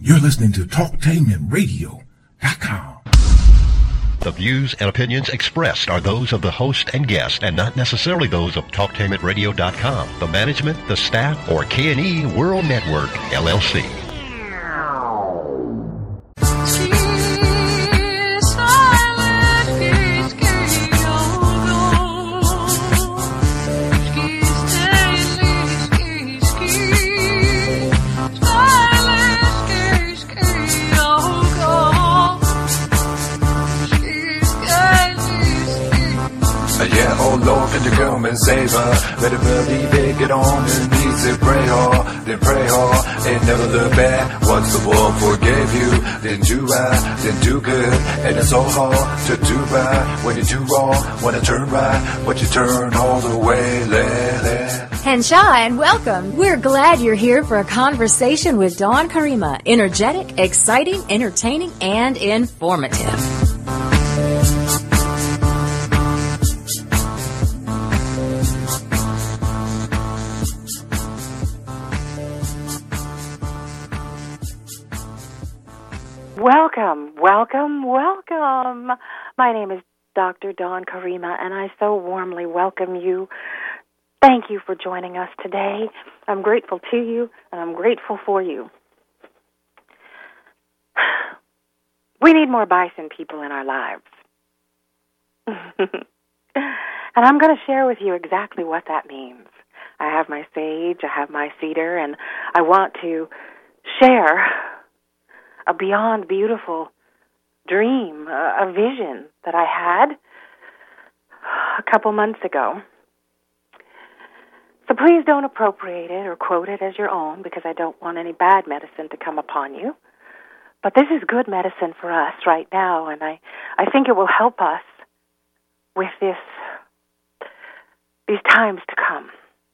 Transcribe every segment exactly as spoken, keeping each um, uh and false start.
You're listening to Talktainment Radio dot com. The views and opinions expressed are those of the host and guest and not necessarily those of Talktainment Radio dot com, the management, the staff, or K and E World Network, L L C. Can you come and save her? Better believe it, get on your knees and pray hard, then pray hard, and never look back. Once the world forgave you, then do right, then do good, and it's so hard to do right. When you do wrong, when you turn right, but you turn all the way, let it. Henshaw, and welcome. We're glad you're here for a conversation with Dawn Karima. Energetic, exciting, entertaining, and informative. Welcome, welcome, welcome. My name is Doctor Dawn Karima, and I so warmly welcome you. Thank you for joining us today. I'm grateful to you, and I'm grateful for you. We need more bison people in our lives. And I'm going to share with you exactly what that means. I have my sage, I have my cedar, and I want to share a beyond beautiful dream, a, a vision that I had a couple months ago. So please don't appropriate it or quote it as your own, because I don't want any bad medicine to come upon you. But this is good medicine for us right now, and I, I think it will help us with this these times to come.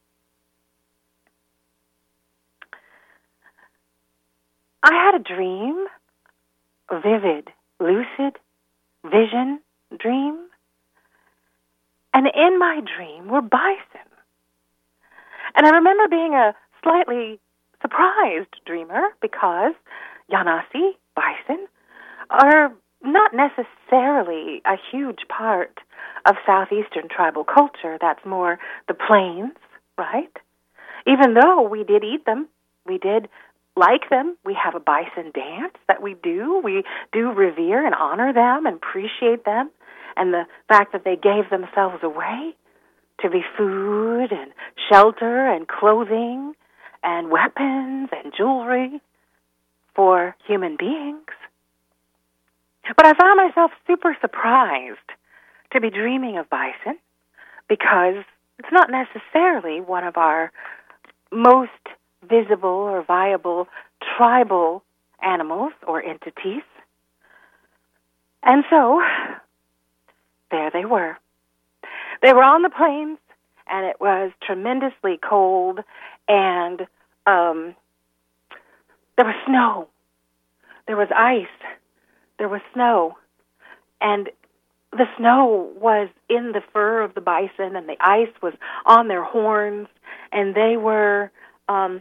I had a dream, a vivid, lucid vision dream, and in my dream were bison. And I remember being a slightly surprised dreamer because Yanasi, bison, are not necessarily a huge part of southeastern tribal culture. That's more the plains, right? Even though we did eat them, we did like them. We have a bison dance that we do. We do revere and honor them and appreciate them, and the fact that they gave themselves away to be food and shelter and clothing and weapons and jewelry for human beings. But I found myself super surprised to be dreaming of bison because it's not necessarily one of our most visible or viable tribal animals or entities. And so, there they were. They were on the plains, and it was tremendously cold, and um, there was snow. There was ice. There was snow. And the snow was in the fur of the bison, and the ice was on their horns, and they were um,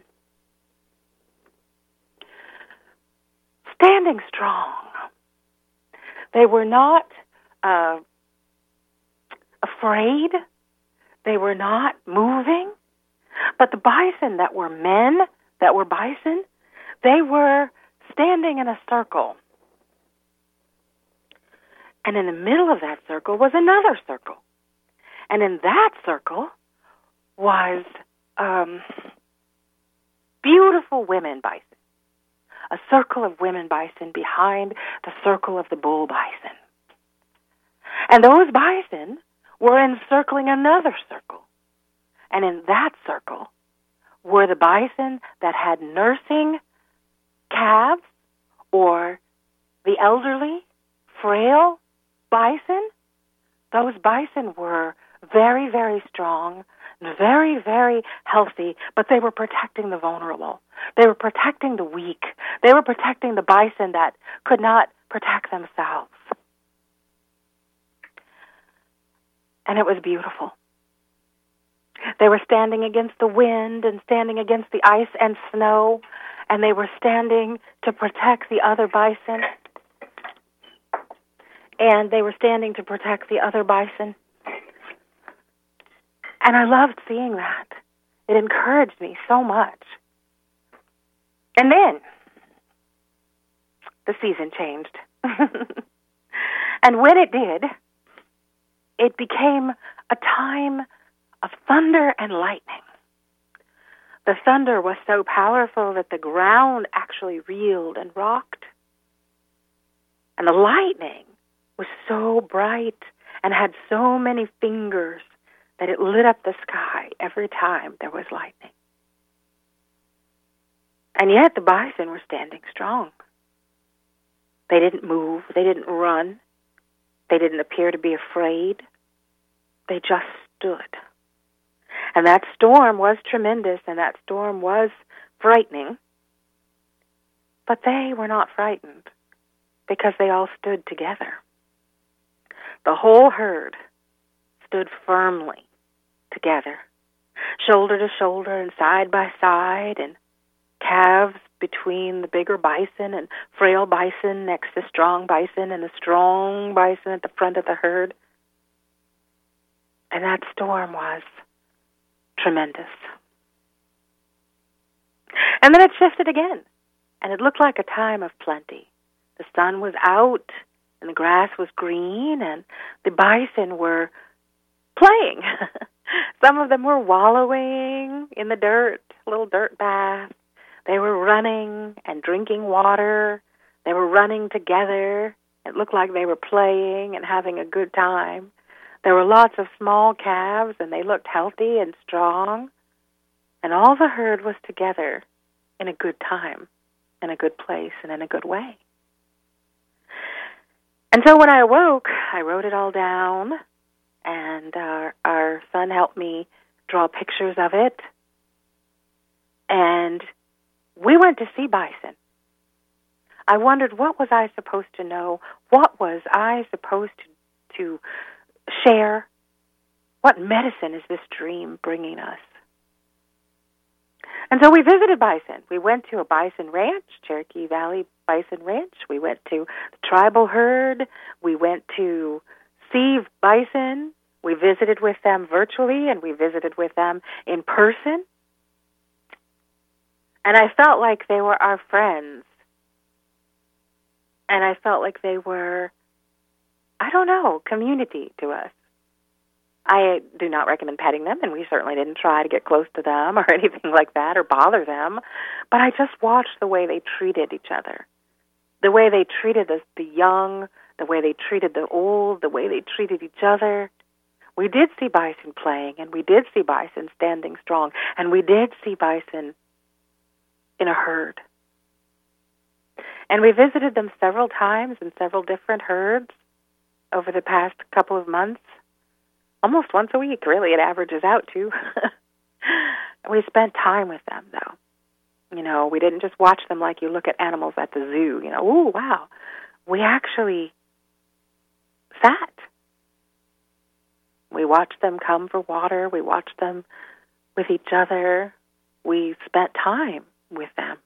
standing strong. They were not uh, afraid. They were not moving. But the bison that were men, that were bison, they were standing in a circle. And in the middle of that circle was another circle. And in that circle was um, beautiful women bison. A circle of women bison behind the circle of the bull bison. And those bison were encircling another circle. And in that circle were the bison that had nursing calves or the elderly, frail bison. Those bison were very, very strong, very, very healthy, but they were protecting the vulnerable. They were protecting the weak. They were protecting the bison that could not protect themselves. And it was beautiful. They were standing against the wind and standing against the ice and snow, and they were standing to protect the other bison. And they were standing to protect the other bison. And I loved seeing that. It encouraged me so much. And then the season changed. And when it did, it became a time of thunder and lightning. The thunder was so powerful that the ground actually reeled and rocked. And the lightning was so bright and had so many fingers that it lit up the sky every time there was lightning. And yet the bison were standing strong. They didn't move. They didn't run. They didn't appear to be afraid. They just stood. And that storm was tremendous, and that storm was frightening. But they were not frightened because they all stood together. The whole herd stood firmly together, shoulder to shoulder and side by side, and calves between the bigger bison and frail bison next to strong bison and the strong bison at the front of the herd. And that storm was tremendous. And then it shifted again, and it looked like a time of plenty. The sun was out, and the grass was green, and the bison were playing. Some of them were wallowing in the dirt, little dirt baths. They were running and drinking water. They were running together. It looked like they were playing and having a good time. There were lots of small calves, and they looked healthy and strong. And all the herd was together in a good time, in a good place, and in a good way. And so when I awoke, I wrote it all down, and our, our son helped me draw pictures of it. And we went to see bison. I wondered, what was I supposed to know? What was I supposed to, to share? What medicine is this dream bringing us? And so we visited bison. We went to a bison ranch, Cherokee Valley Bison Ranch. We went to the tribal herd. We went to see bison. We visited with them virtually, and we visited with them in person. And I felt like they were our friends. And I felt like they were, I don't know, community to us. I do not recommend petting them, and we certainly didn't try to get close to them or anything like that or bother them. But I just watched the way they treated each other, the way they treated the, the young, the way they treated the old, the way they treated each other. We did see bison playing, and we did see bison standing strong, and we did see bison in a herd. And we visited them several times in several different herds over the past couple of months. Almost once a week, really, it averages out to. We spent time with them, though. You know, we didn't just watch them like you look at animals at the zoo. You know, ooh, wow. We actually sat. We watched them come for water. We watched them with each other. We spent time with them.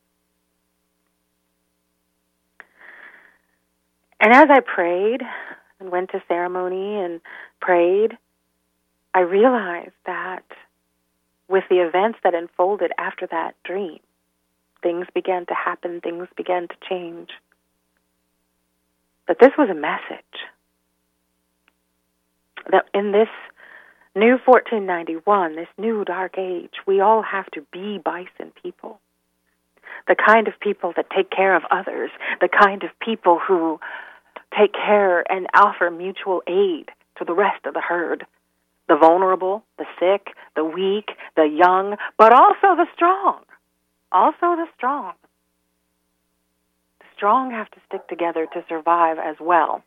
And as I prayed and went to ceremony and prayed, I realized that with the events that unfolded after that dream, things began to happen, things began to change. But this was a message that in this new fourteen ninety-one, this new dark age, we all have to be bison people. The kind of people that take care of others, the kind of people who take care and offer mutual aid to the rest of the herd. The vulnerable, the sick, the weak, the young, but also the strong. Also the strong. The strong have to stick together to survive as well.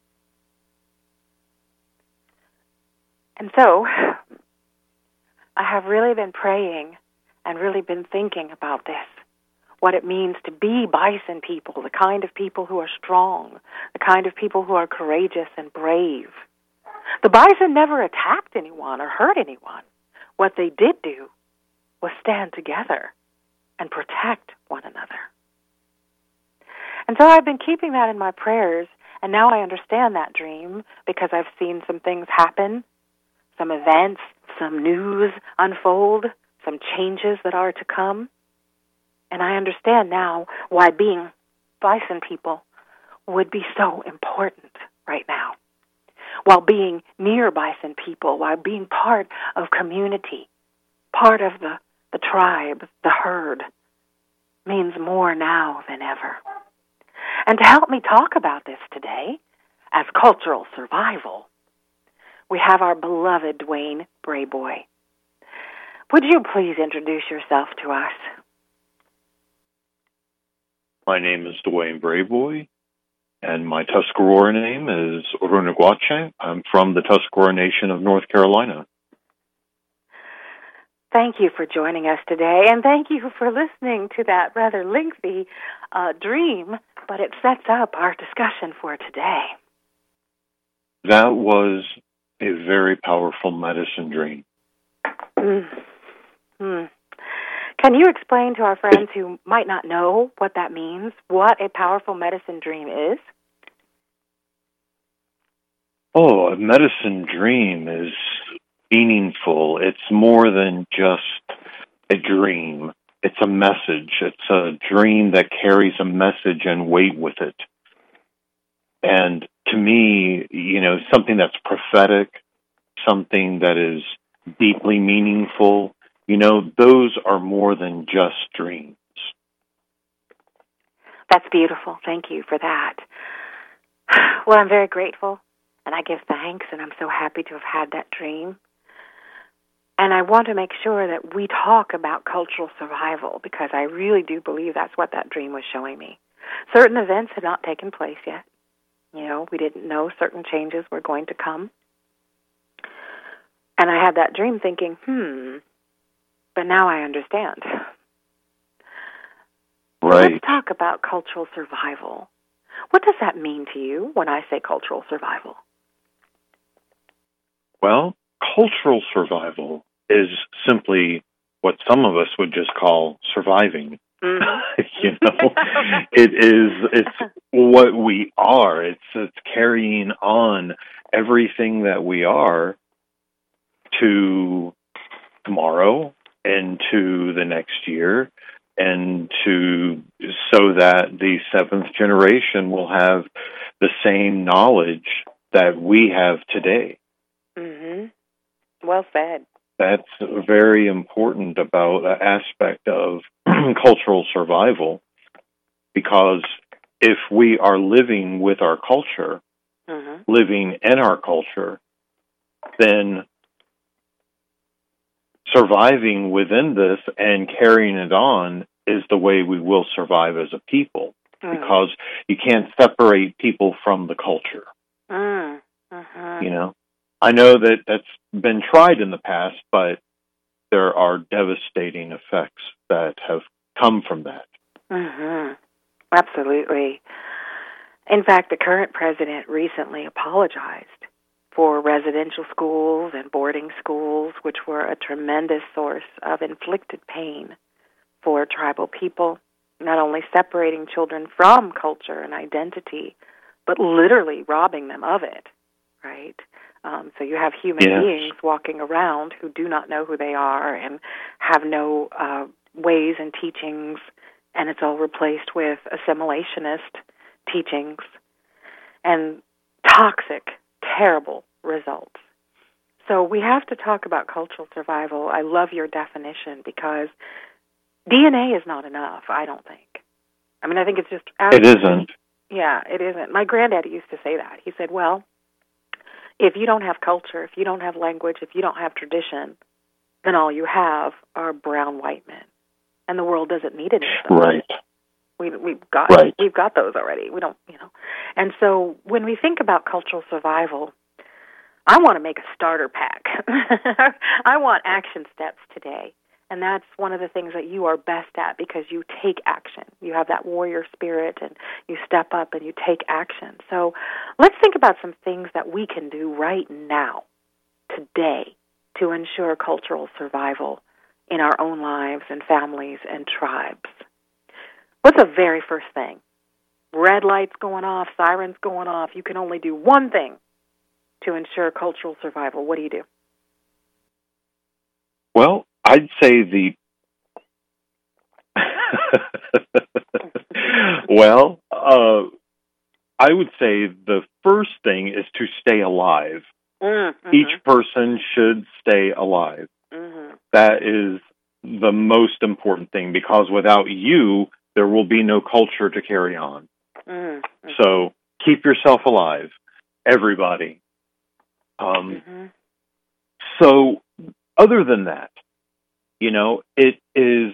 And so, I have really been praying and really been thinking about this, what it means to be bison people, the kind of people who are strong, the kind of people who are courageous and brave. The bison never attacked anyone or hurt anyone. What they did do was stand together and protect one another. And so I've been keeping that in my prayers, and now I understand that dream because I've seen some things happen, some events, some news unfold, some changes that are to come. And I understand now why being bison people would be so important right now. While being near bison people, while being part of community, part of the, the tribe, the herd, means more now than ever. And to help me talk about this today, as cultural survival, we have our beloved Dwayne Brayboy. Would you please introduce yourself to us? My name is Dwayne Brayboy, and my Tuscarora name is Orunaguache. I'm from the Tuscarora Nation of North Carolina. Thank you for joining us today, and thank you for listening to that rather lengthy uh, dream, but it sets up our discussion for today. That was a very powerful medicine dream. Mm. Mm. Can you explain to our friends who might not know what that means, what a powerful medicine dream is? Oh, a medicine dream is meaningful. It's more than just a dream. It's a message. It's a dream that carries a message and weight with it. And to me, you know, something that's prophetic, something that is deeply meaningful, you know, those are more than just dreams. That's beautiful. Thank you for that. Well, I'm very grateful, and I give thanks, and I'm so happy to have had that dream. And I want to make sure that we talk about cultural survival because I really do believe that's what that dream was showing me. Certain events had not taken place yet. You know, we didn't know certain changes were going to come. And I had that dream thinking, hmm, but now I understand. Right. Let's talk about cultural survival. What does that mean to you when I say cultural survival? Well, cultural survival is simply what some of us would just call surviving. Mm-hmm. you know, it is, it's what we are. It's, it's carrying on everything that we are to tomorrow and to the next year, and to, so that the seventh generation will have the same knowledge that we have today. Mm-hmm. Well said. That's very important about an aspect of cultural survival, because if we are living with our culture, mm-hmm. living in our culture, then surviving within this and carrying it on is the way we will survive as a people, mm. because you can't separate people from the culture. Mm. Mm-hmm. You know, I know that that's been tried in the past, but there are devastating effects that have come from that. Mm-hmm. Absolutely. In fact, the current president recently apologized for residential schools and boarding schools, which were a tremendous source of inflicted pain for tribal people, not only separating children from culture and identity, but literally robbing them of it, right? Um, so you have human yes. beings walking around who do not know who they are and have no uh, ways and teachings, and it's all replaced with assimilationist teachings and toxic, terrible results. So we have to talk about cultural survival. I love your definition because D N A is not enough, I don't think. I mean, I think it's just... It isn't. Yeah, it isn't. My granddaddy used to say that. He said, well, if you don't have culture, if you don't have language, if you don't have tradition, then all you have are brown white men. And the world doesn't need any of them. Right. We, we've got right. we've got those already. We don't, you know. And so when we think about cultural survival, I want to make a starter pack. I want action steps today. And that's one of the things that you are best at because you take action. You have that warrior spirit and you step up and you take action. So let's think about some things that we can do right now, today, to ensure cultural survival in our own lives and families and tribes. What's the very first thing red lights going off, sirens going off. You can only do one thing to ensure cultural survival. What do you do? Well, I'd say the well, uh, I would say the first thing is to stay alive. Mm-hmm. Each person should stay alive. Mm-hmm. That is the most important thing, because without you, there will be no culture to carry on. Mm-hmm. So keep yourself alive, everybody. Um, mm-hmm. So other than that, you know, it is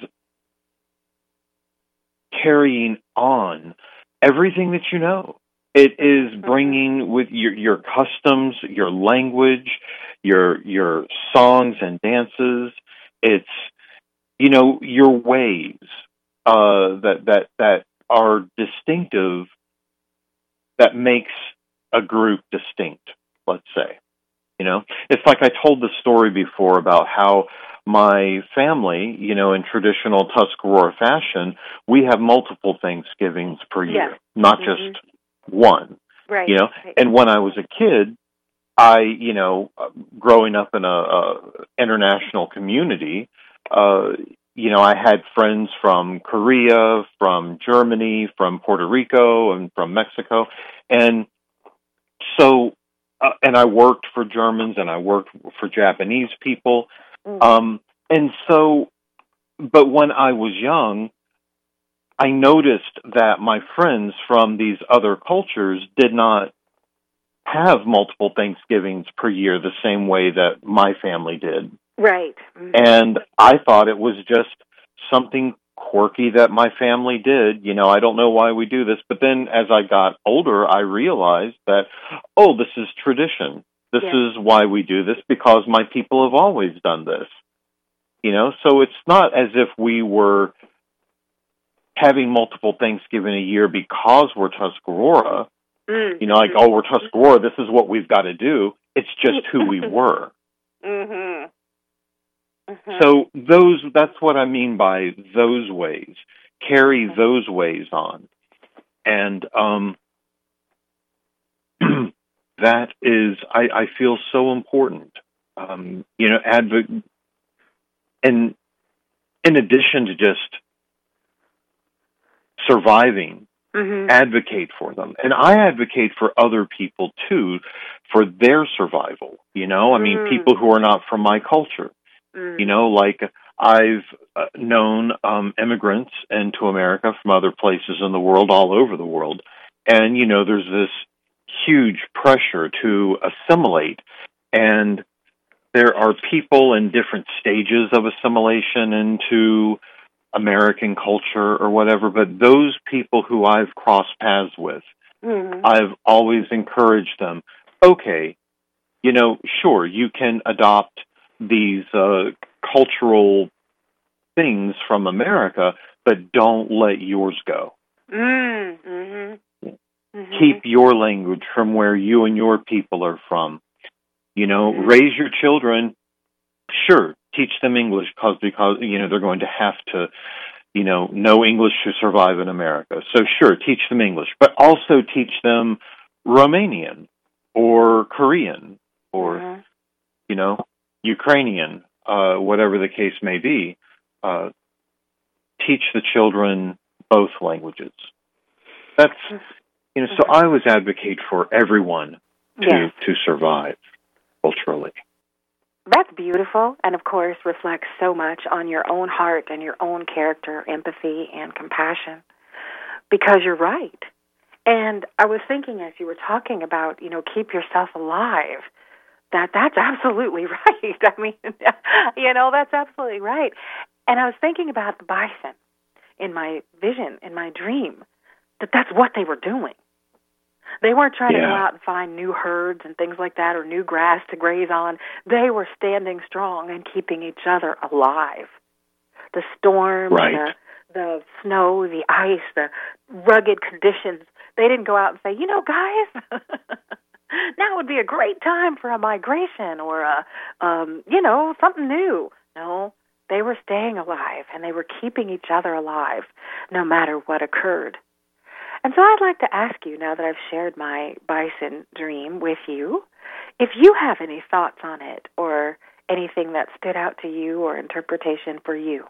carrying on everything that you know. It is bringing with your, your customs, your language, your your songs and dances. It's, you know, your ways uh, that that that are distinctive, that makes a group distinct. Let's say, you know, it's like I told the story before about how my family, you know, in traditional Tuscarora fashion, we have multiple Thanksgivings per year, yes. not mm-hmm. just one. Right. You know, right. and when I was a kid, I, you know, growing up in a, a international community, uh, you know, I had friends from Korea, from Germany, from Puerto Rico, and from Mexico, and so, uh, and I worked for Germans and I worked for Japanese people, mm-hmm. um, and so, but when I was young, I noticed that my friends from these other cultures did not have multiple Thanksgivings per year the same way that my family did. Right. Mm-hmm. And I thought it was just something quirky that my family did. You know, I don't know why we do this. But then as I got older, I realized that, oh, this is tradition. This yes. is why we do this, because my people have always done this. You know, so it's not as if we were having multiple Thanksgiving a year because we're Tuscarora. Mm-hmm. You know, like, oh, we're Tuscarora, this is what we've got to do. It's just who we were. Mm-hmm. Mm-hmm. So those, that's what I mean by those ways. Carry mm-hmm. those ways on. And um, that is, I, I feel so important. Um, you know, adv- and in addition to just surviving, mm-hmm. advocate for them. And I advocate for other people, too, for their survival. You know, I mean, mm. people who are not from my culture. Mm. You know, like I've uh, known um, immigrants into America from other places in the world, all over the world. And, you know, there's this huge pressure to assimilate. And there are people in different stages of assimilation into American culture or whatever, but those people who I've crossed paths with, mm-hmm. I've always encouraged them, okay, you know, sure, you can adopt these uh, cultural things from America, but don't let yours go. Mm-hmm. Mm-hmm. Keep your language from where you and your people are from. You know, mm-hmm. raise your children, sure, teach them English because, because, you know, they're going to have to, you know, know English to survive in America. So sure, teach them English, but also teach them Romanian or Korean or, mm-hmm. you know, Ukrainian, uh, whatever the case may be. Uh, teach the children both languages. That's, you know, so I always advocate for everyone to, yes. to survive culturally. That's beautiful, and of course reflects so much on your own heart and your own character, empathy, and compassion, because you're right. And I was thinking as you were talking about, you know, keep yourself alive, that that's absolutely right. I mean, you know, that's absolutely right. And I was thinking about the bison in my vision, in my dream, that that's what they were doing. They weren't trying yeah. to go out and find new herds and things like that or new grass to graze on. They were standing strong and keeping each other alive. The storm, right. the, the snow, the ice, the rugged conditions, they didn't go out and say, you know, guys, now would be a great time for a migration or, a, um, you know, something new. No, they were staying alive and they were keeping each other alive no matter what occurred. And so I'd like to ask you, now that I've shared my bison dream with you, if you have any thoughts on it or anything that stood out to you or interpretation for you.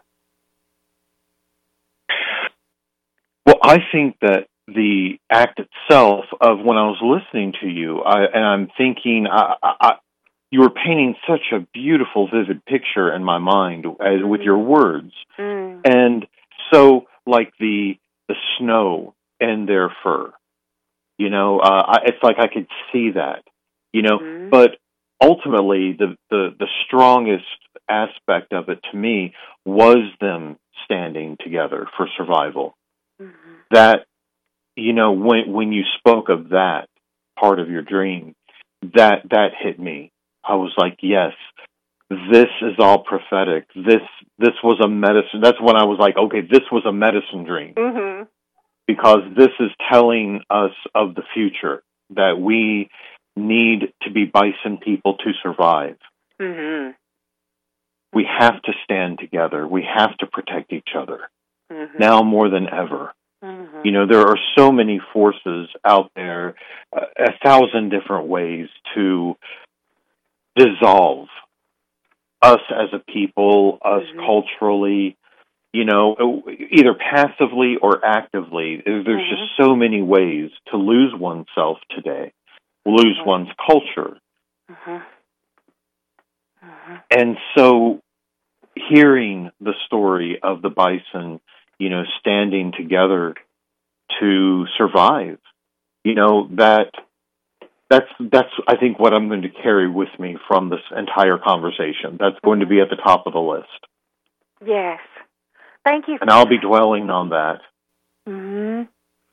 Well, I think that the act itself of when I was listening to you, I, and I'm thinking, I, I, you were painting such a beautiful, vivid picture in my mind as, mm-hmm. with your words. Mm. And so, like the the snow and their fur, you know, uh, I, it's like I could see that, you know, mm-hmm. but ultimately the, the, the strongest aspect of it to me was them standing together for survival. Mm-hmm. That, you know, when when you spoke of that part of your dream, that that hit me. I was like, yes, this is all prophetic. This this was a medicine. That's when I was like, okay, this was a medicine dream. Mm-hmm. Because this is telling us of the future, that we need to be bison people to survive. Mm-hmm. We have to stand together. We have to protect each other. Mm-hmm. Now more than ever. Mm-hmm. You know, there are so many forces out there, uh, a thousand different ways to dissolve us as a people, us mm-hmm. culturally, you know, either passively or actively. There's mm-hmm. just so many ways to lose oneself today, lose mm-hmm. one's culture. Mm-hmm. Mm-hmm. And so hearing the story of the bison, you know, standing together to survive, you know, that that's that's I think what I'm going to carry with me from this entire conversation. That's going to be at the top of the list. Yes. Thank you. And I'll be dwelling on that. Mhm.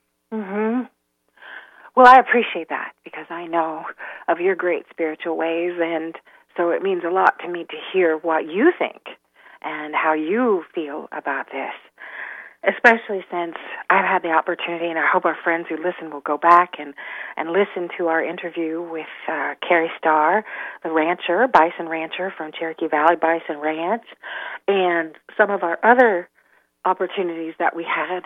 Mhm. Well, I appreciate that because I know of your great spiritual ways, and so it means a lot to me to hear what you think and how you feel about this, especially since I've had the opportunity, and I hope our friends who listen will go back and, and listen to our interview with uh, Carrie Starr, the rancher, bison rancher from Cherokee Valley Bison Ranch, and some of our other opportunities that we had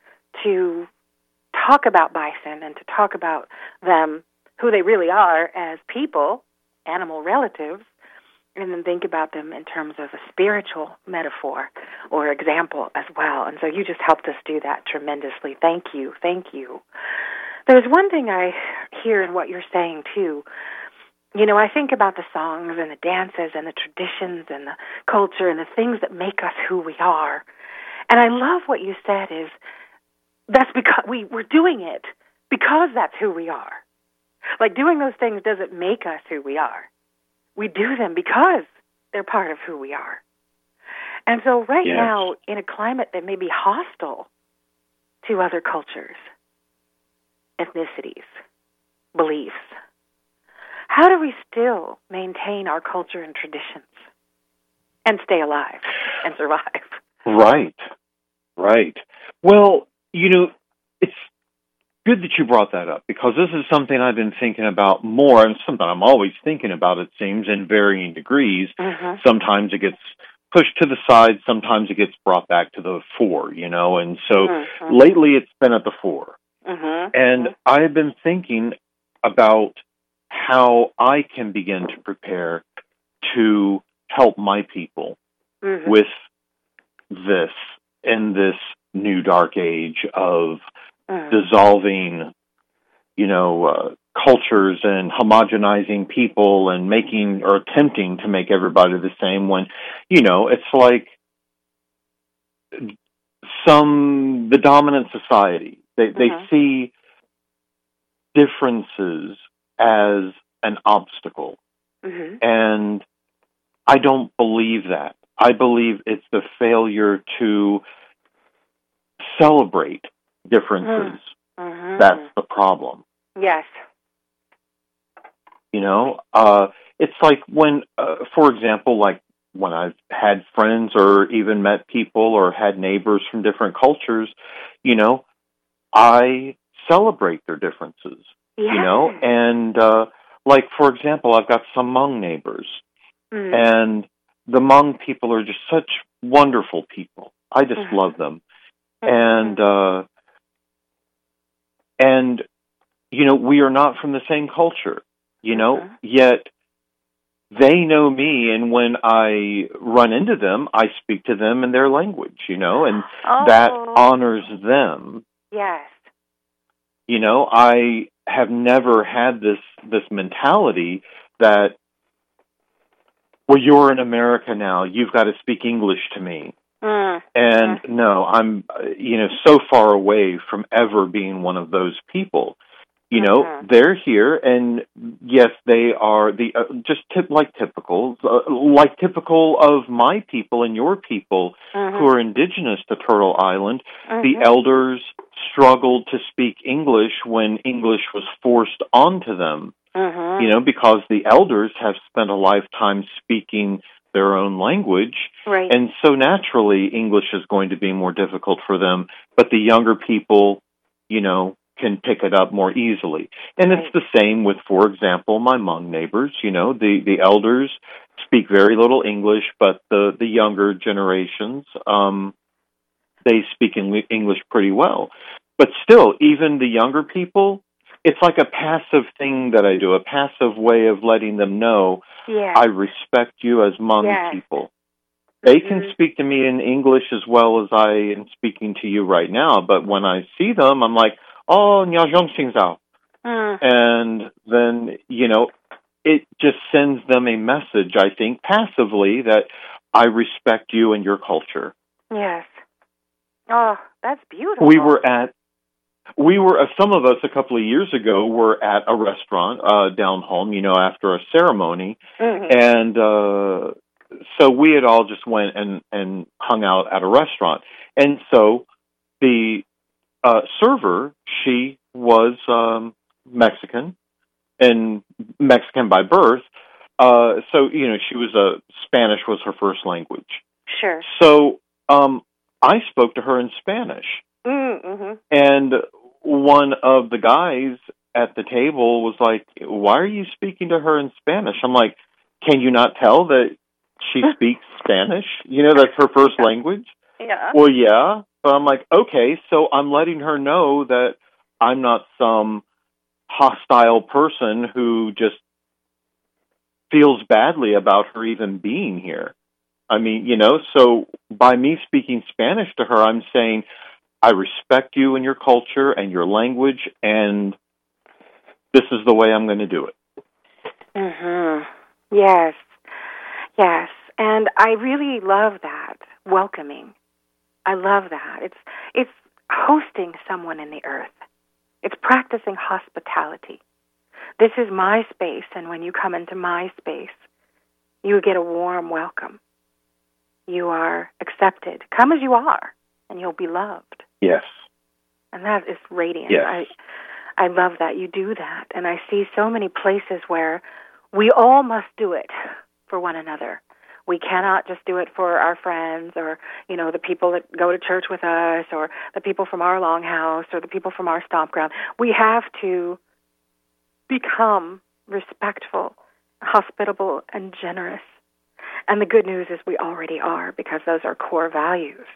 to talk about bison and to talk about them, who they really are as people, animal relatives, and then think about them in terms of a spiritual metaphor or example as well. And so you just helped us do that tremendously. Thank you. Thank you. There's one thing I hear in what you're saying, too. You know, I think about the songs and the dances and the traditions and the culture and the things that make us who we are. And I love what you said is that's because we, we're doing it because that's who we are. Like doing those things doesn't make us who we are. We do them because they're part of who we are. And so right yes. now, in a climate that may be hostile to other cultures, ethnicities, beliefs, how do we still maintain our culture and traditions and stay alive and survive? Right, right. Well, you know, it's good that you brought that up because this is something I've been thinking about more and something I'm always thinking about, it seems, in varying degrees. Mm-hmm. Sometimes it gets pushed to the side, sometimes it gets brought back to the fore, you know, and so mm-hmm. lately it's been at the fore. Mm-hmm. And mm-hmm. I have been thinking about how I can begin to prepare to help my people mm-hmm. with this in this new dark age of mm. dissolving, you know, uh, cultures and homogenizing people and making or attempting to make everybody the same when, you know, it's like some, the dominant society, they, mm-hmm. they see differences as an obstacle. Mm-hmm. And I don't believe that. I believe it's the failure to celebrate differences. Mm-hmm. That's the problem. Yes. You know, uh, it's like when, uh, for example, like when I've had friends or even met people or had neighbors from different cultures, you know, I celebrate their differences, yes. you know, and uh, like, for example, I've got some Hmong neighbors, mm. and the Hmong people are just such wonderful people. I just mm-hmm. love them. Mm-hmm. And uh, And, you know, we are not from the same culture, you know, mm-hmm. yet they know me, and when I run into them, I speak to them in their language, you know, and oh. that honors them. Yes. You know, I have never had this this mentality that, well, you're in America now, you've got to speak English to me. Mm. And mm. no, I'm, you know, so far away from ever being one of those people. You know, mm-hmm. they're here, and yes, they are the uh, just tip, like typical, uh, like typical of my people and your people mm-hmm. who are indigenous to Turtle Island. Mm-hmm. The elders struggled to speak English when English was forced onto them. Mm-hmm. You know, because the elders have spent a lifetime speaking their own language, right. and so naturally English is going to be more difficult for them. But the younger people, you know, can pick it up more easily. And right. it's the same with, for example, my Hmong neighbors. You know, the, the elders speak very little English, but the, the younger generations, um, they speak English pretty well. But still, even the younger people, it's like a passive thing that I do, a passive way of letting them know, yes. I respect you as Hmong yes. people. They mm-hmm. can speak to me in English as well as I am speaking to you right now, but when I see them, I'm like, oh, Nya Zhong Xing Zhao. Mm. And then, you know, it just sends them a message, I think, passively, that I respect you and your culture. Yes. Oh, that's beautiful. We were at, we were, uh, some of us a couple of years ago were at a restaurant uh, down home, you know, after a ceremony. Mm-hmm. And uh, so we had all just went and, and hung out at a restaurant. And so the Uh, server, she was um, Mexican, and Mexican by birth. Uh, so, you know, she was a, Spanish was her first language. Sure. So um, I spoke to her in Spanish. Mm-hmm. And one of the guys at the table was like, why are you speaking to her in Spanish? I'm like, can you not tell that she speaks Spanish? You know, that's her first language? Yeah. Well, yeah. But I'm like, okay, so I'm letting her know that I'm not some hostile person who just feels badly about her even being here. I mean, you know, so by me speaking Spanish to her, I'm saying, I respect you and your culture and your language, and this is the way I'm going to do it. Mm-hmm. Yes. Yes. And I really love that, welcoming. I love that. It's it's hosting someone in the earth. It's practicing hospitality. This is my space, and when you come into my space, you get a warm welcome. You are accepted. Come as you are, and you'll be loved. Yes. And that is radiant. Yes. I, I love that you do that, and I see so many places where we all must do it for one another. We cannot just do it for our friends or, you know, the people that go to church with us or the people from our longhouse or the people from our stomp ground. We have to become respectful, hospitable, and generous. And the good news is we already are, because those are core values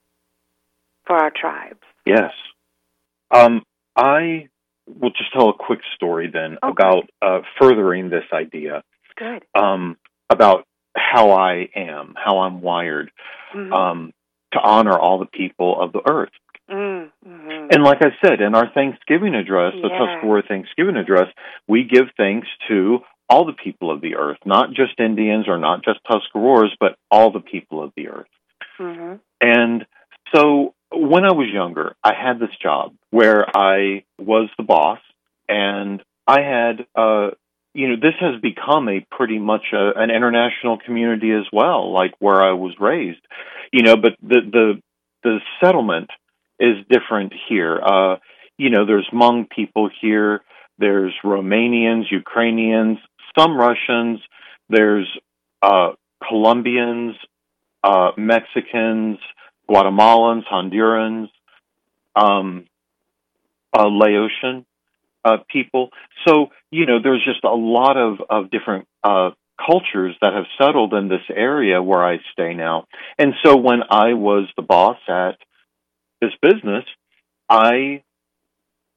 for our tribes. Yes. Um, I will just tell a quick story then okay. about uh, furthering this idea. Good. Um, about how I am, how I'm wired, mm-hmm. um, to honor all the people of the earth. Mm-hmm. And like I said, in our Thanksgiving address, the yeah. Tuscarora Thanksgiving address, we give thanks to all the people of the earth, not just Indians or not just Tuscaroras, but all the people of the earth. Mm-hmm. And so when I was younger, I had this job where I was the boss, and I had, uh, you know, this has become a pretty much a, an international community as well, like where I was raised, you know, but the, the, the settlement is different here. Uh, you know, there's Hmong people here, there's Romanians, Ukrainians, some Russians, there's, uh, Colombians, uh, Mexicans, Guatemalans, Hondurans, um, uh, Laotian uh, people. So, you know, there's just a lot of, of different uh, cultures that have settled in this area where I stay now. And so when I was the boss at this business, I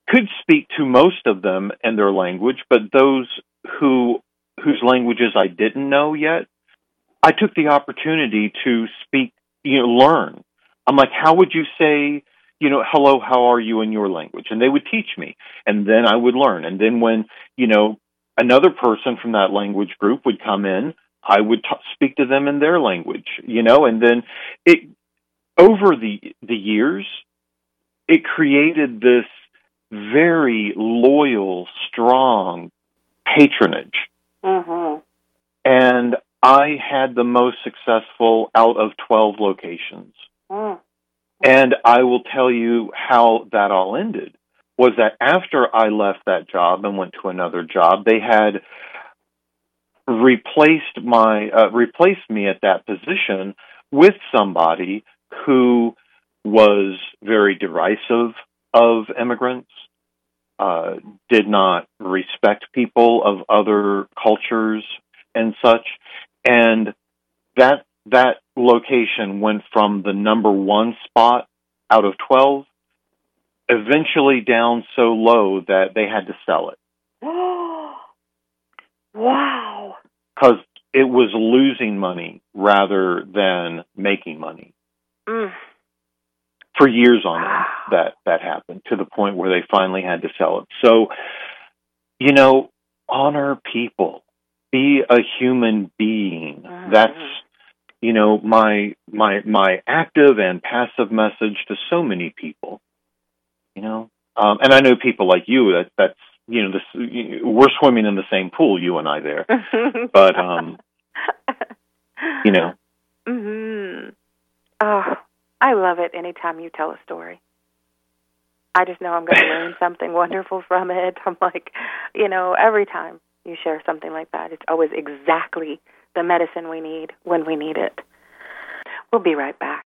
could speak to most of them in their language, but those who whose languages I didn't know yet, I took the opportunity to speak, you know, learn. I'm like, how would you say, you know, hello, how are you in your language? And they would teach me, and then I would learn. And then when, you know, another person from that language group would come in, I would t- speak to them in their language, you know, and then it, over the the years, it created this very loyal, strong patronage. Mm-hmm. And I had the most successful out of twelve locations. Mm. And I will tell you how that all ended, was that after I left that job and went to another job, they had replaced my uh, replaced me at that position with somebody who was very derisive of immigrants, uh, did not respect people of other cultures and such, and that that location went from the number one spot out of twelve, eventually down so low that they had to sell it. Wow. Because it was losing money rather than making money. Mm. For years on Wow. end, that, that happened, to the point where they finally had to sell it. So, you know, honor people. Be a human being. Mm-hmm. That's, you know, my my my active and passive message to so many people. You know, um, and I know people like you. That that's you know, this, we're swimming in the same pool, you and I there. But um, you know. Mm-hmm. Oh, I love it. Anytime you tell a story, I just know I'm going to learn something wonderful from it. I'm like, you know, every time you share something like that, it's always exactly the medicine we need when we need it. We'll be right back.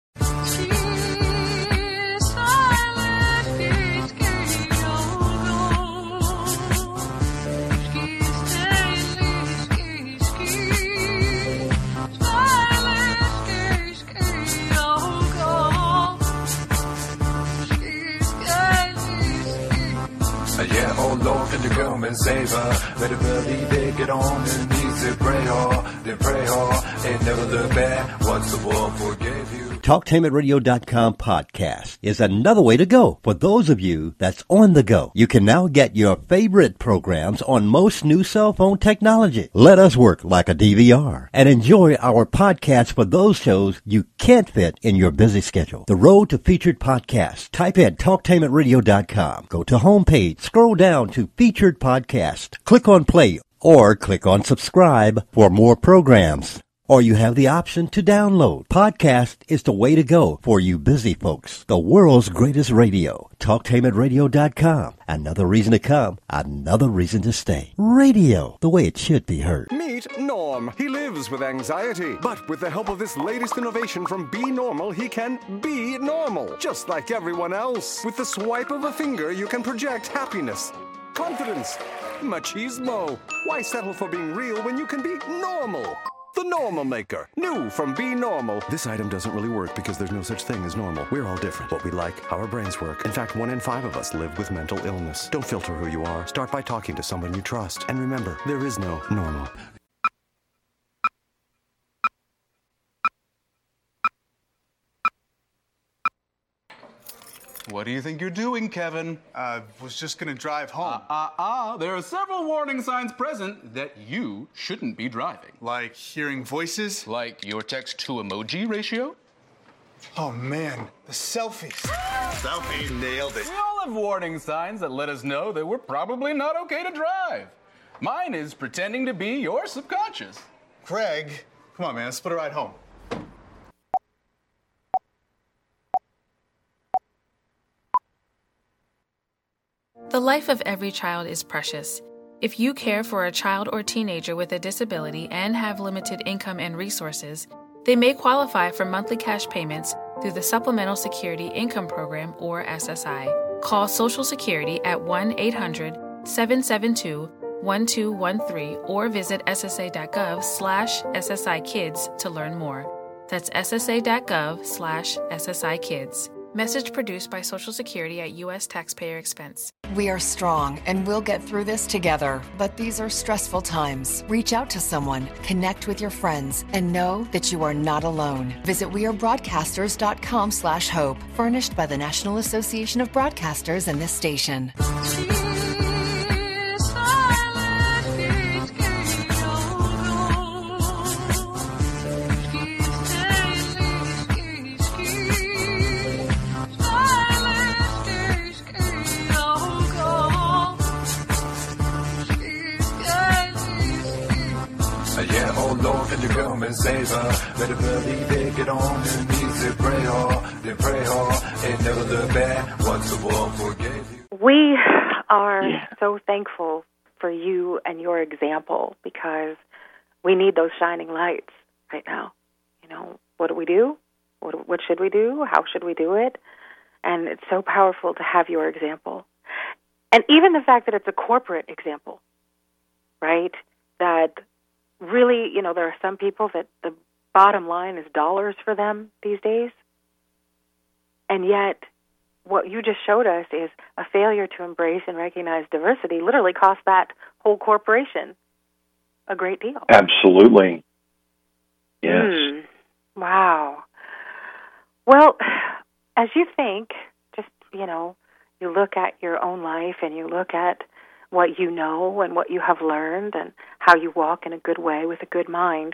Yeah, oh Lord, can you come and save her? Better believe it, get on your knees and pray hard, then pray hard, and never look back. Once the world forgave you. Talktainment Radio dot com podcast is another way to go. For those of you that's on the go, you can now get your favorite programs on most new cell phone technology. Let us work like a D V R and enjoy our podcast for those shows you can't fit in your busy schedule. The road to featured podcasts. Type in Talktainment Radio dot com. Go to homepage, scroll down to featured podcast. Click on play or click on subscribe for more programs. Or you have the option to download. Podcast is the way to go for you busy folks. The world's greatest radio. Talktainment Radio dot com. Another reason to come. Another reason to stay. Radio, the way it should be heard. Meet Norm. He lives with anxiety. But with the help of this latest innovation from Be Normal, he can be normal. Just like everyone else. With the swipe of a finger, you can project happiness, confidence, machismo. Why settle for being real when you can be normal? The Normal Maker. New from Be Normal. This item doesn't really work because there's no such thing as normal. We're all different. What we like, how our brains work. In fact, one in five of us live with mental illness. Don't filter who you are. Start by talking to someone you trust. And remember, there is no normal. What do you think you're doing, Kevin? I uh, was just going to drive home. Ah, uh, ah, uh, there are several warning signs present that you shouldn't be driving. Like hearing voices? Like your text-to-emoji ratio? Oh, man, the selfies. Selfie nailed it. We all have warning signs that let us know that we're probably not okay to drive. Mine is pretending to be your subconscious. Craig, come on, man, let's split a ride home. The life of every child is precious. If you care for a child or teenager with a disability and have limited income and resources, they may qualify for monthly cash payments through the Supplemental Security Income Program, or S S I. Call Social Security at one eight hundred seven seven two one two one three or visit ssa.gov slash SSI Kids to learn more. That's ssa.gov slash SSI Kids. Message produced by Social Security at U S taxpayer expense. We are strong and we'll get through this together, but these are stressful times. Reach out to someone, connect with your friends, and know that you are not alone. Visit wearebroadcasters.com slash hope, furnished by the National Association of Broadcasters and this station. Yeah, oh Lord, can you come and save her? Better believe it, get on your knees and pray hard, then pray hard, and never look back once the world forgave you. We are Yeah. so thankful for you and your example because we need those shining lights right now. You know, what do we do? What, what should we do? How should we do it? And it's so powerful to have your example. And even the fact that it's a corporate example, right? That really, you know, there are some people that the bottom line is dollars for them these days. And yet, what you just showed us is a failure to embrace and recognize diversity literally cost that whole corporation a great deal. Absolutely. Yes. Mm. Wow. Well, as you think, just, you know, you look at your own life and you look at what you know and what you have learned and how you walk in a good way with a good mind,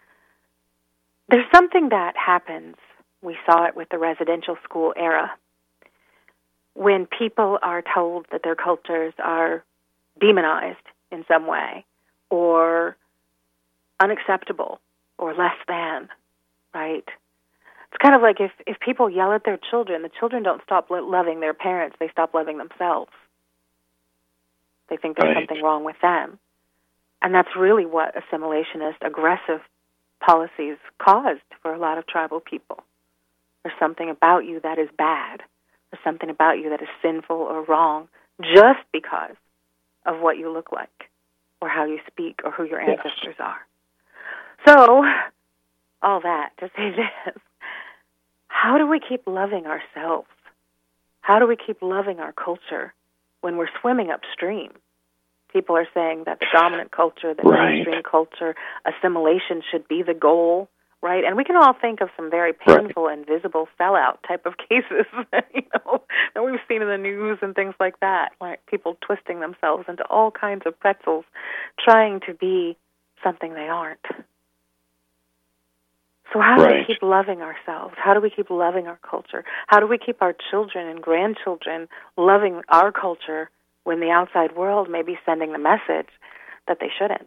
there's something that happens. We saw it with the residential school era. When people are told that their cultures are demonized in some way or unacceptable or less than, right? It's kind of like if, if people yell at their children, the children don't stop lo- loving their parents, they stop loving themselves. They think there's Right. something wrong with them. And that's really what assimilationist, aggressive policies caused for a lot of tribal people. There's something about you that is bad. There's something about you that is sinful or wrong just because of what you look like or how you speak or who your ancestors Yes. are. So, all that to say this, how do we keep loving ourselves? How do we keep loving our culture when we're swimming upstream? People are saying that the dominant culture, the Right. mainstream culture, assimilation should be the goal, right? And we can all think of some very painful and visible sellout type of cases, you know, that we've seen in the news and things like that, like people twisting themselves into all kinds of pretzels, trying to be something they aren't. So how do Right. we keep loving ourselves? How do we keep loving our culture? How do we keep our children and grandchildren loving our culture when the outside world may be sending the message that they shouldn't?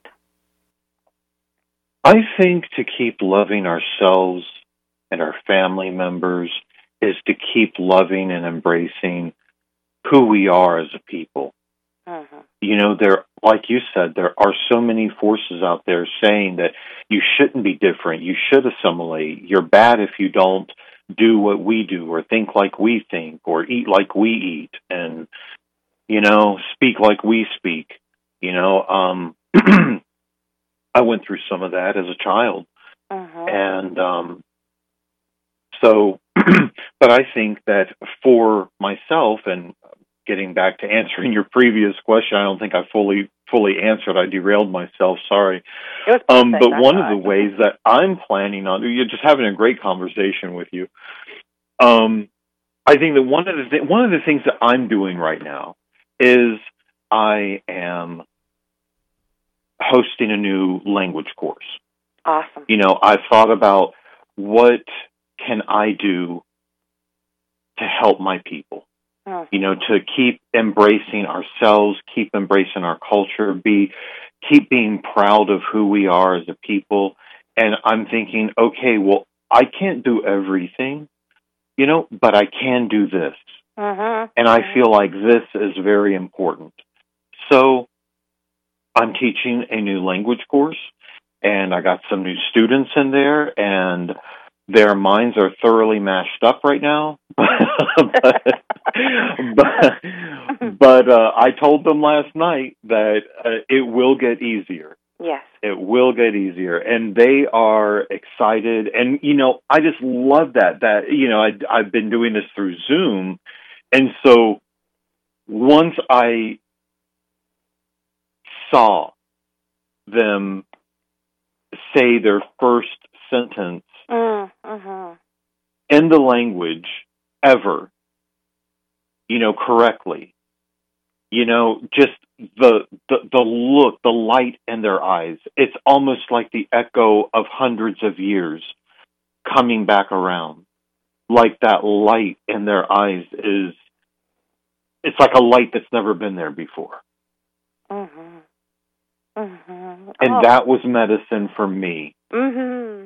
I think to keep loving ourselves and our family members is to keep loving and embracing who we are as a people. Mm-hmm. You know, there, like you said, there are so many forces out there saying that you shouldn't be different, you should assimilate, you're bad if you don't do what we do or think like we think or eat like we eat and, you know, speak like we speak. You know, um, I went through some of that as a child. Mm-hmm. And um, so, but I think that for myself, and getting back to answering your previous question, I don't think I fully fully answered. I derailed myself. Sorry. It was um, perfect, but I one thought. of the ways that I'm planning on, you're just having a great conversation with you. Um, I think that one of the th- one of the things that I'm doing right now is I am hosting a new language course. Awesome. You know, I've thought about what can I do to help my people. Mm-hmm. You know, to keep embracing ourselves, keep embracing our culture, be keep being proud of who we are as a people. And I'm thinking, okay, well, I can't do everything, you know, but I can do this. Mm-hmm. And I feel like this is very important. So I'm teaching a new language course, and I got some new students in there, and their minds are thoroughly mashed up right now. but but, but uh, I told them last night that uh, it will get easier. Yes. It will get easier. And they are excited. And, you know, I just love that, that, you know, I, I've been doing this through Zoom. And so once I saw them say their first sentence mm, mm-hmm. in the language ever, you know, correctly, you know, just the, the the look, the light in their eyes, it's almost like the echo of hundreds of years coming back around. Like that light in their eyes is, it's like a light that's never been there before. Mm-hmm. Mm-hmm. And oh. that was medicine for me. Mm-hmm.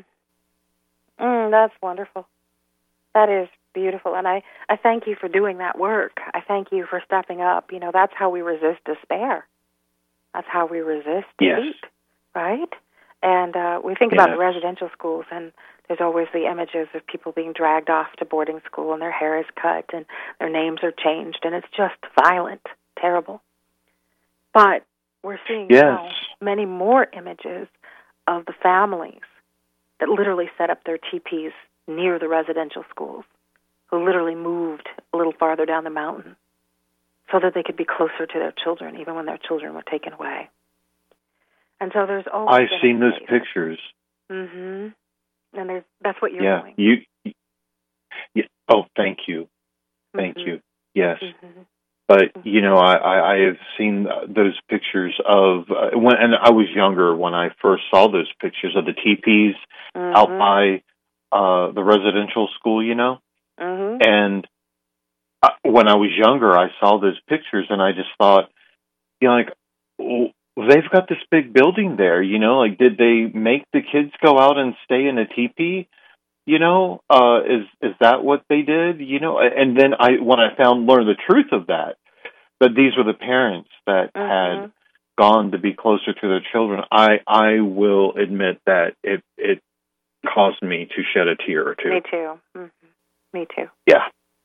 Mm, that's wonderful. That is beautiful. And I, I thank you for doing that work. I thank you for stepping up. You know, that's how we resist despair. That's how we resist yes. defeat, right? And uh, we think yes. about the residential schools, and there's always the images of people being dragged off to boarding school, and their hair is cut, and their names are changed, and it's just violent, terrible. But we're seeing yes. now many more images of the families that literally set up their teepees near the residential schools, who literally moved a little farther down the mountain so that they could be closer to their children, even when their children were taken away. And so there's always I've seen those pictures. Mm-hmm. And there's, that's what you're yeah. doing. You, you, oh, thank you. Thank mm-hmm. you. Yes. Mm-hmm. But, you know, I, I, I have seen those pictures of, uh, when, and I was younger when I first saw those pictures of the teepees mm-hmm. out by uh, the residential school, you know? Mm-hmm. And I, when I was younger, I saw those pictures and I just thought, you know, like, well, they've got this big building there, you know? Like, did they make the kids go out and stay in a teepee? You know, uh, is is that what they did? You know, and then I, when I found, learned the truth of that, that these were the parents that mm-hmm. had gone to be closer to their children, I I will admit that it it caused me to shed a tear or two. Me too. Mm-hmm. Me too. Yeah.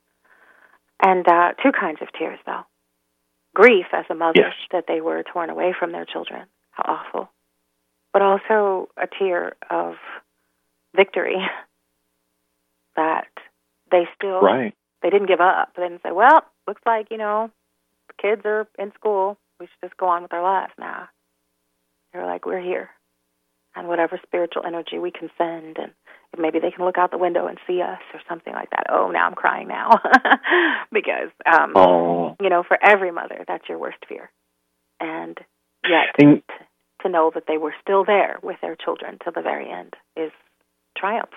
And uh, two kinds of tears, though. Grief as a mother yes. that they were torn away from their children. How awful. But also a tear of victory. That they still, right. they didn't give up. They didn't say, well, looks like, you know, the kids are in school. We should just go on with our lives now. They're like, we're here. And whatever spiritual energy we can send, and maybe they can look out the window and see us or something like that. Oh, now I'm crying now. Because, um, oh. you know, for every mother, that's your worst fear. And yet, and, t- to know that they were still there with their children till the very end is triumph.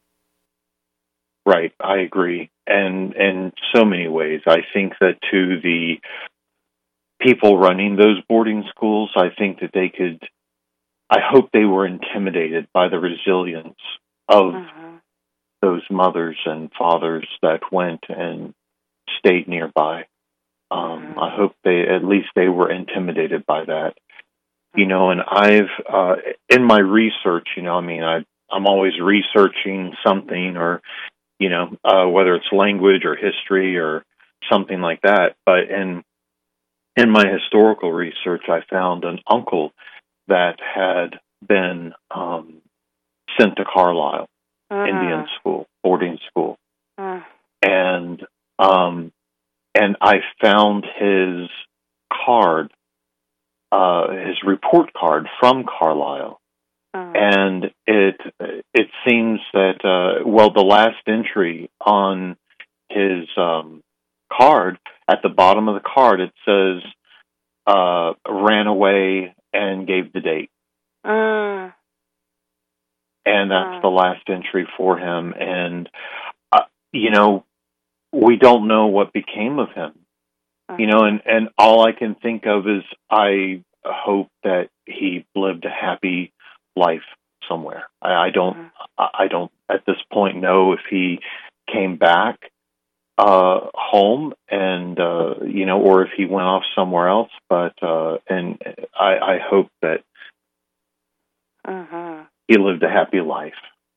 Right, I agree. And in so many ways, I think that to the people running those boarding schools, I think that they could, I hope they were intimidated by the resilience of mm-hmm. those mothers and fathers that went and stayed nearby. Um, mm-hmm. I hope they, at least they were intimidated by that. Mm-hmm. You know, and I've, uh, in my research, you know, I mean, I, I'm always researching something or, you know, uh, whether it's language or history or something like that. But in in my historical research, I found an uncle that had been um, sent to Carlisle uh-huh. Indian school, boarding school, uh. and um, and I found his card, uh, his report card from Carlisle. And it it seems that, uh, well, the last entry on his um, card, at the bottom of the card, it says, uh, ran away and gave the date. Uh, and that's uh. the last entry for him. And, uh, you know, we don't know what became of him. Uh. You know, and, and all I can think of is I hope that he lived a happy life somewhere. I, I don't. Mm-hmm. I don't at this point know if he came back uh, home and uh, you know, or if he went off somewhere else. But uh, and I, I hope that mm-hmm. he lived a happy life.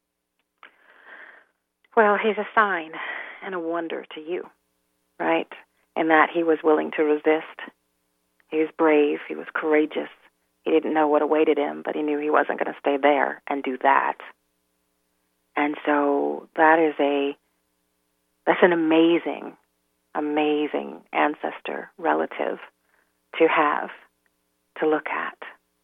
Well, he's a sign and a wonder to you, right? In that he was willing to resist. He was brave. He was courageous. He didn't know what awaited him, but he knew he wasn't going to stay there and do that. And so that is a, that's an amazing, amazing ancestor relative to have, to look at.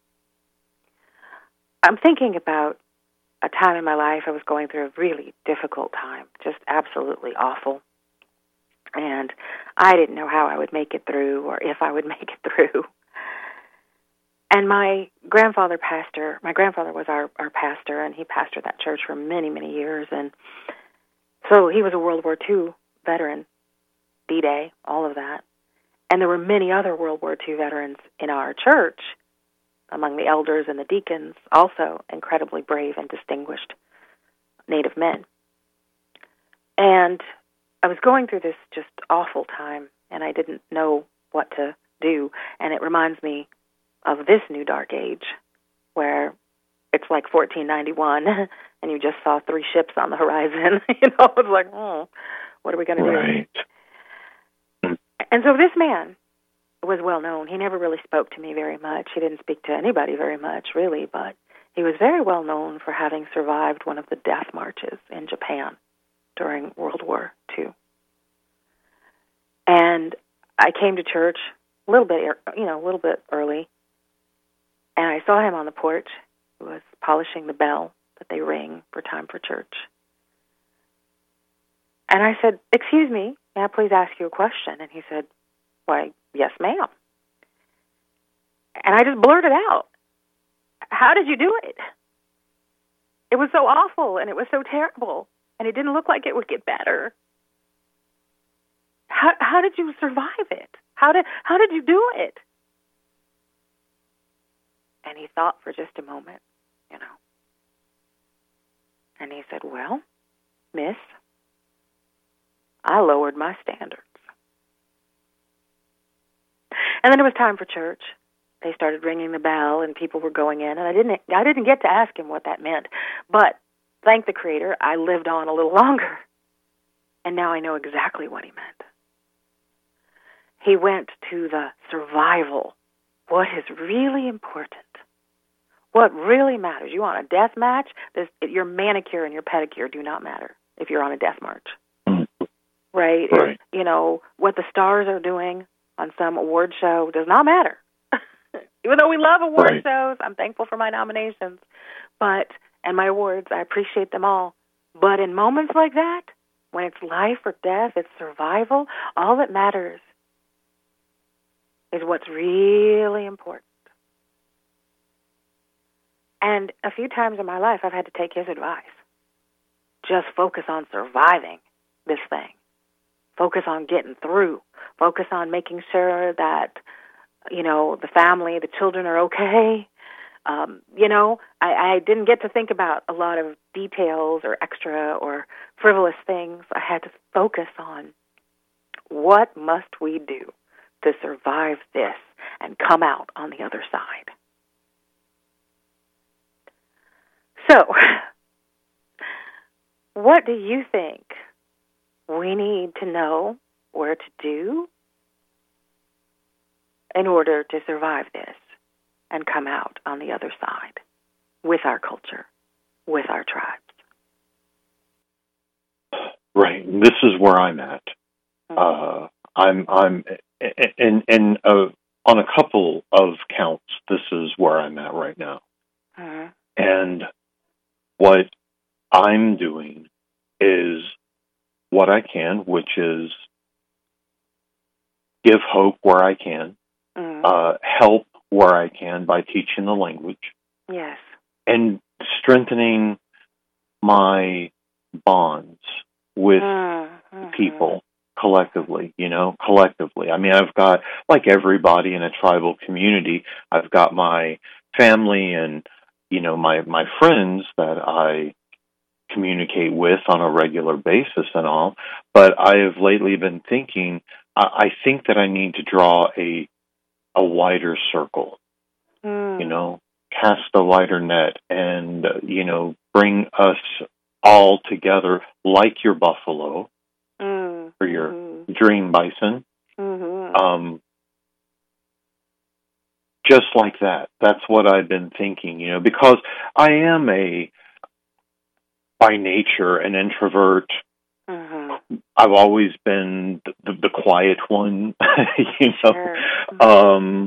I'm thinking about a time in my life I was going through a really difficult time, just absolutely awful. And I didn't know how I would make it through or if I would make it through. And my grandfather pastor, my grandfather was our, our pastor, and he pastored that church for many, many years. And so he was a World War Two veteran, D-Day, all of that. And there were many other World War Two veterans in our church, among the elders and the deacons, also incredibly brave and distinguished Native men. And I was going through this just awful time, and I didn't know what to do. And it reminds me of this new dark age, where it's like fourteen ninety-one, and you just saw three ships on the horizon. You know, it's like, oh, what are we going to right. do? And so this man was well known. He never really spoke to me very much. He didn't speak to anybody very much, really, but he was very well known for having survived one of the death marches in Japan during World War Two. And I came to church a little bit, you know, a little bit early, and I saw him on the porch. He was polishing the bell that they ring for time for church. And I said, "Excuse me, may I please ask you a question?" And he said, "Why, yes, ma'am." And I just blurted out, "How did you do it? It was so awful, and it was so terrible, and it didn't look like it would get better. How how did you survive it? How did how did you do it?" And he thought for just a moment, you know. And he said, "Well, miss, I lowered my standards." And then it was time for church. They started ringing the bell, and people were going in, and I didn't I didn't get to ask him what that meant. But thank the Creator, I lived on a little longer, and now I know exactly what he meant. He went to the survival, what is really important, what really matters. You want a death match? This, your manicure and your pedicure do not matter if you're on a death march. Right? Right. You know, what the stars are doing on some award show does not matter. Even though we love award right. shows, I'm thankful for my nominations, but and my awards, I appreciate them all. But in moments like that, when it's life or death, it's survival, all that matters is what's really important. And a few times in my life, I've had to take his advice. Just focus on surviving this thing. Focus on getting through. Focus on making sure that, you know, the family, the children are okay. Um, you know, I, I didn't get to think about a lot of details or extra or frivolous things. I had to focus on what must we do to survive this and come out on the other side. So, what do you think we need to know or to do in order to survive this and come out on the other side with our culture, with our tribes? Right. This is where I'm at. Mm-hmm. Uh, I'm, I'm, and, and uh, on a couple of counts, this is where I'm at right now. Mm-hmm. And what I'm doing is what I can, which is give hope where I can, mm-hmm. uh, help where I can by teaching the language. Yes. And strengthening my bonds with mm-hmm. people collectively, you know, collectively. I mean, I've got, like everybody in a tribal community, I've got my family and, you know, my, my friends that I communicate with on a regular basis and all. But I have lately been thinking, I, I think that I need to draw a, a wider circle, mm. you know, cast a wider net and, uh, you know, bring us all together like your buffalo mm. or your mm-hmm. dream bison. Mm-hmm. Um, just like that. That's what I've been thinking, you know, because I am a, by nature, an introvert. Mm-hmm. I've always been the, the, the quiet one, you know. Sure. Mm-hmm. Um,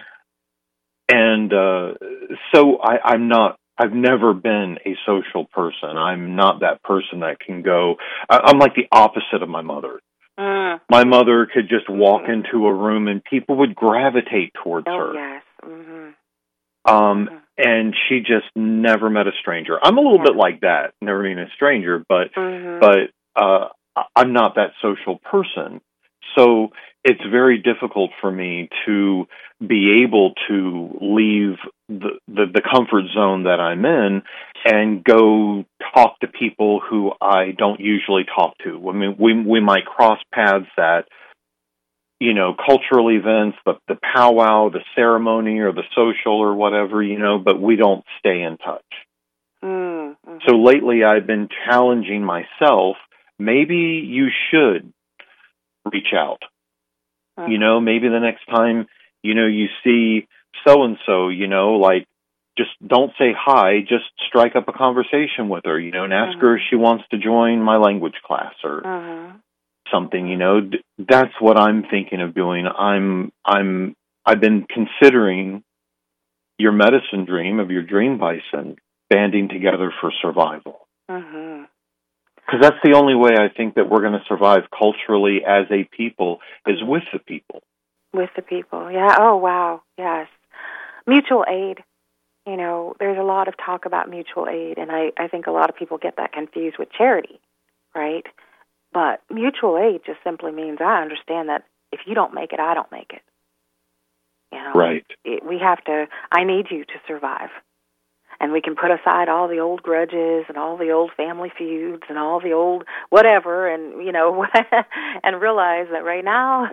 and uh, so I, I'm not, I've never been a social person. I'm not that person that can go, I, I'm like the opposite of my mother. Mm. My mother could just walk mm-hmm. into a room and people would gravitate towards oh, her. Yes. Mm-hmm. Um, mm-hmm. And she just never met a stranger. I'm a little yeah. bit like that, never mean a stranger, but mm-hmm. but uh, I'm not that social person. So it's very difficult for me to be able to leave the, the, the comfort zone that I'm in and go talk to people who I don't usually talk to. I mean, we we might cross paths at, you know, cultural events, the, the powwow, the ceremony, or the social or whatever, you know, but we don't stay in touch. Mm-hmm. So lately I've been challenging myself, maybe you should reach out. Mm-hmm. You know, maybe the next time, you know, you see so-and-so, you know, like, just don't say hi, just strike up a conversation with her, you know, and ask mm-hmm. her if she wants to join my language class or mm-hmm. something, you know. That's what I'm thinking of doing. I'm, I'm, I've been considering your medicine dream of your dream bison banding together for survival. Mm-hmm. Because that's the only way I think that we're going to survive culturally as a people is with the people. With the people, yeah. Oh, wow, yes. Mutual aid. You know, there's a lot of talk about mutual aid, and I, I think a lot of people get that confused with charity, right? But mutual aid just simply means I understand that if you don't make it, I don't make it. You know, right. It, we have to, I need you to survive. And we can put aside all the old grudges and all the old family feuds and all the old whatever and, you know, and realize that right now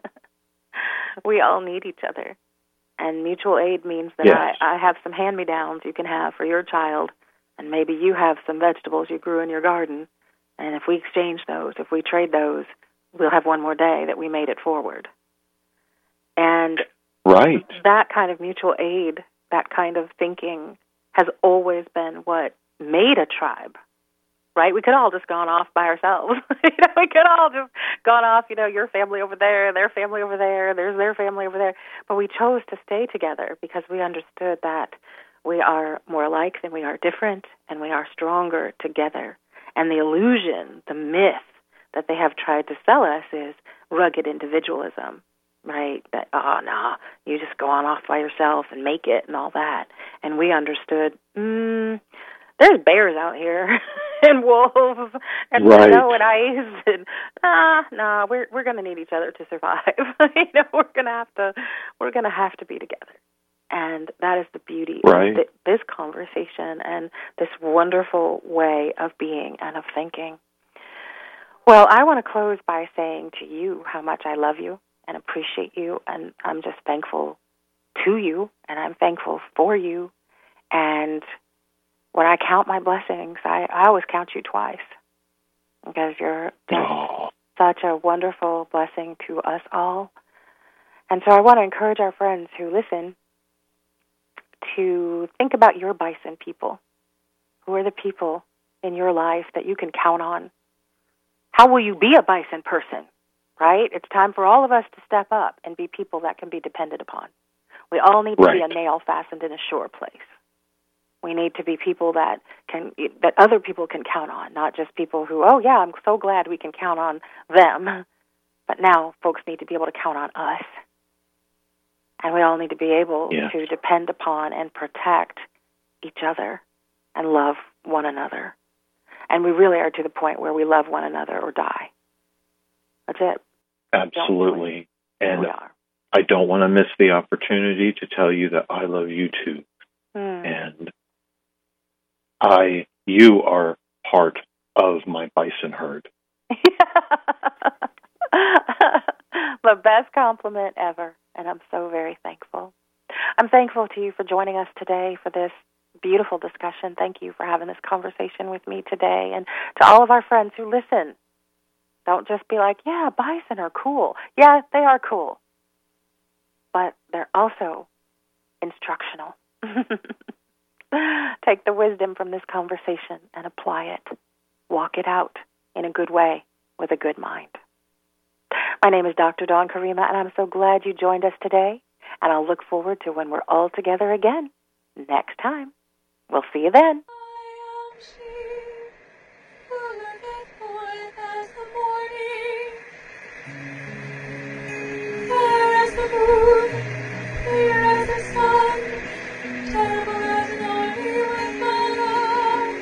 we all need each other. And mutual aid means that yes. I, I have some hand-me-downs you can have for your child, and maybe you have some vegetables you grew in your garden. And if we exchange those, if we trade those, we'll have one more day that we made it forward. And right. that kind of mutual aid, that kind of thinking has always been what made a tribe, right? We could all just gone off by ourselves. you know, we could all just gone off, you know, your family over there, their family over there, there's their family over there. But we chose to stay together because we understood that we are more alike than we are different, and we are stronger together. And the illusion, the myth that they have tried to sell us is rugged individualism. Right, that, oh, no, you just go on off by yourself and make it and all that. And we understood, mm, there's bears out here and wolves and right. snow and ice. And, nah, nah, we're we're going to need each other to survive. you know, we're going to have to we're going to have to be together. And that is the beauty right. of th- this conversation and this wonderful way of being and of thinking. Well, I want to close by saying to you how much I love you and appreciate you, and I'm just thankful to you, and I'm thankful for you. And when I count my blessings, I, I always count you twice, because you're just oh. such a wonderful blessing to us all. And so I want to encourage our friends who listen to think about your bison people. Who are the people in your life that you can count on? How will you be a bison person? Right? It's time for all of us to step up and be people that can be depended upon. We all need to right. be a nail fastened in a sure place. We need to be people that can that other people can count on, not just people who, oh, yeah, I'm so glad we can count on them. But now folks need to be able to count on us. And we all need to be able yes. to depend upon and protect each other and love one another. And we really are to the point where we love one another or die. That's it. Absolutely. And I don't want to miss the opportunity to tell you that I love you too. Mm. And I, you are part of my bison herd. The best compliment ever. And I'm so very thankful. I'm thankful to you for joining us today for this beautiful discussion. Thank you for having this conversation with me today. And to all of our friends who listen, don't just be like, yeah, bison are cool. Yeah, they are cool. But they're also instructional. Take the wisdom from this conversation and apply it. Walk it out in a good way with a good mind. My name is Doctor Dawn Karima, and I'm so glad you joined us today, and I'll look forward to when we're all together again next time. We'll see you then. Fair as the moon, clear as the sun, terrible as an army with my love.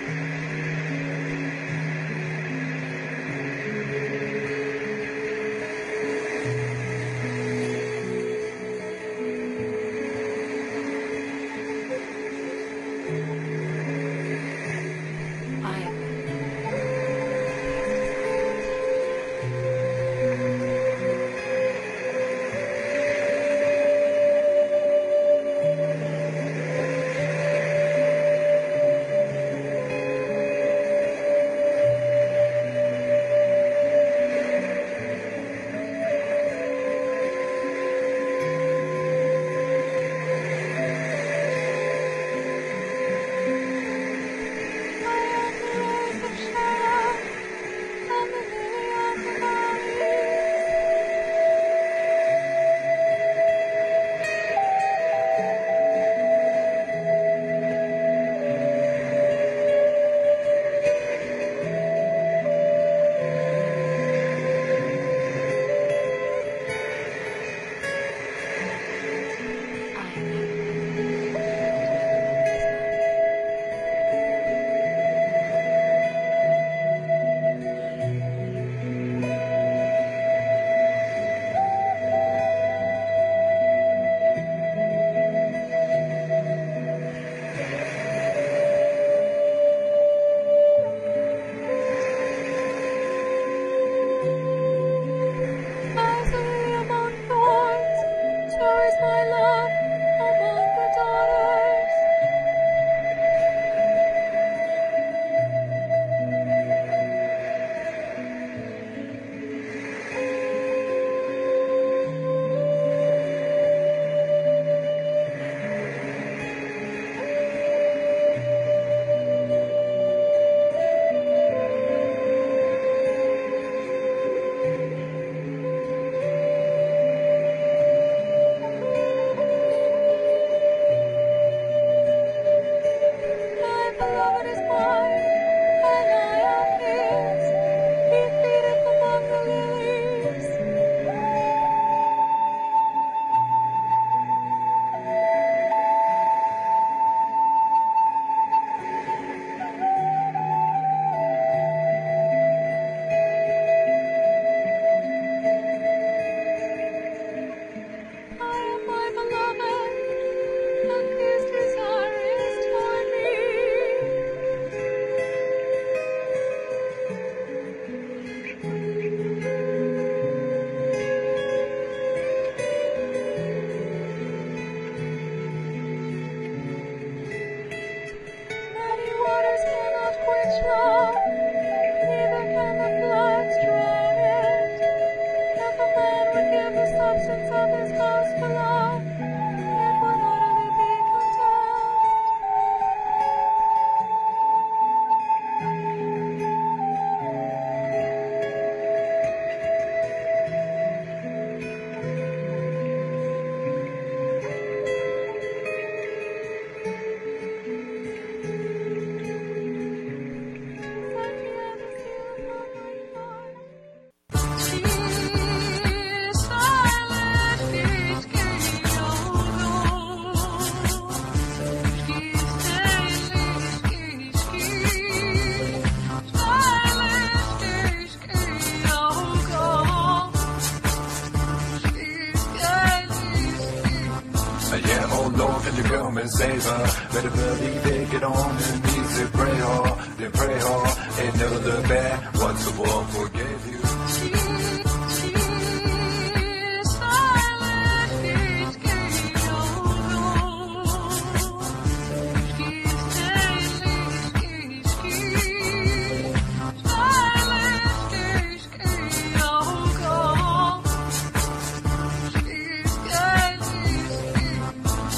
and save her. Better believe it, get on your knees and pray hard, then pray hard, and never look back. Once the world forgave you.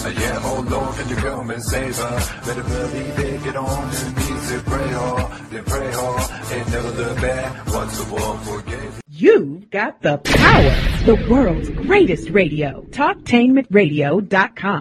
Uh, yeah, oh Lord, can you come and save her? Better believe it, get on your knees and pray hard, then pray hard, and never look back. Once the world forgave you. You've got the power. The world's greatest radio. Talktainment Radio dot com.